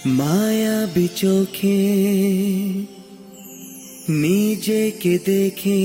মায়াবী চোখে নিজেকে দেখে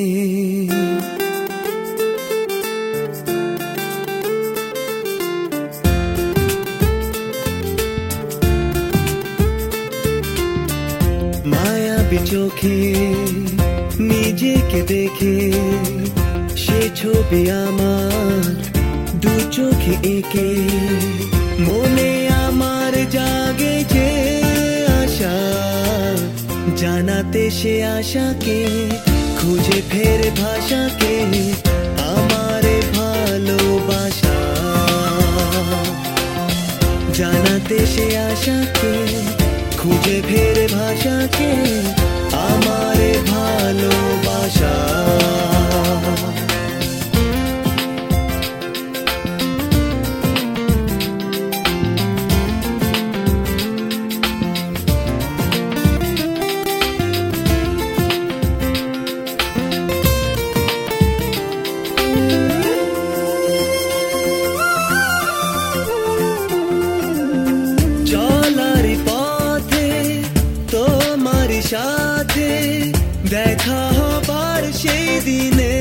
মায়াবী চোখে নিজেকে দেখে সে ছবি আমার দু চোখে এঁকে মনে আমার জাগে যে আশা জানাতে সে আশাকে খুঁজে ফের ভাষাকে আমার ভালোবাসা জানাতে সে আশাকে খুঁজে ফের ভাষাকে আমার ভালোবাসা সাথে দেখা হবার সেই দিনে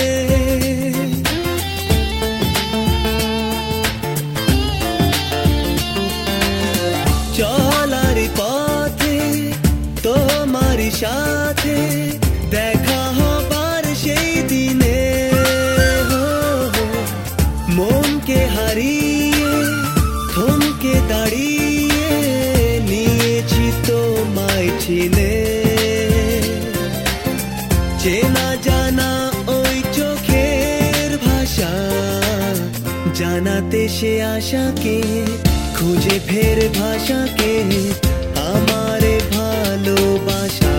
চলার পথে তোমার সাথে দেখা হবার সেই দিনে মনকে হারিয়ে থমকে দাঁড়িয়ে নিয়েছি তোমায় চিনে চেনা জানা ওই চোখের ভাষা জানাতে সে আশাকে খুঁজে ফের ভাষাকে আমার ভালোবাসা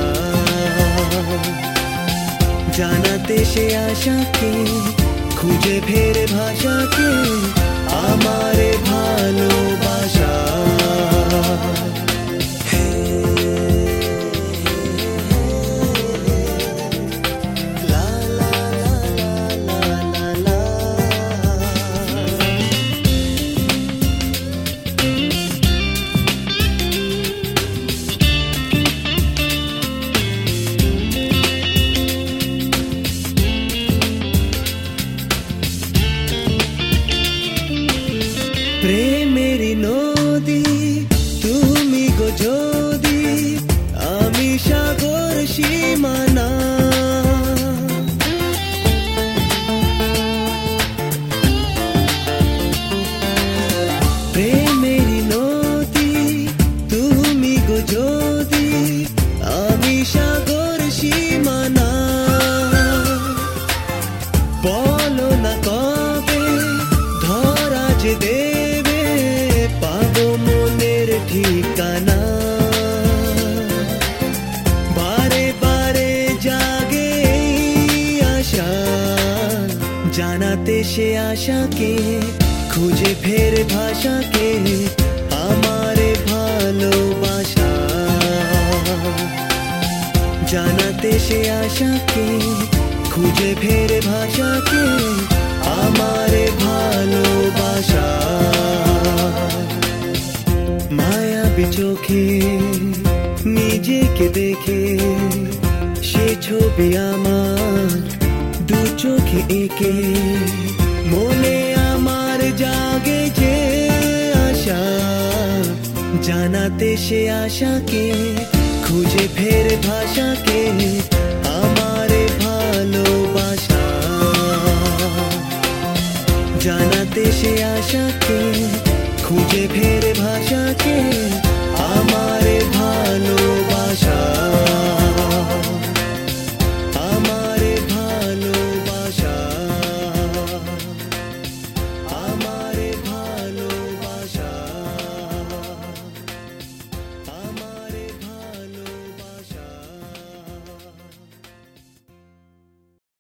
জানাতে সে আশাকে খুঁজে ফের ভাষাকে আমার ভালোবাসা প্রেমেরই নদী তুমি গো যদি আমি সাগর সীমানা প্রেমেরই নদী তুমি গো যদি আমি সাগর সীমানা বলো না কবে ধরা যে ঠিকানা বারে বারে জাগে আশা জানাতে সে আশাকে খুঁজে ফের ভাষাকে আমার ভালোবাসা জানাতে সে আশাকে খুঁজে ফের ভাষাকে আমার ভালোবাসা মায়াবী চোখে নিজেকে দেখে সে ছবি আমার দু চোখে এঁকে মনে আমার জাগে যে আশা জানাতে সে আশাকে খুঁজে ফের ভাষাকে আমার ভালোবাসা জানাতে সে আশাকে খুঁজে ফের ভাষাকে আমার ভালোবাসা।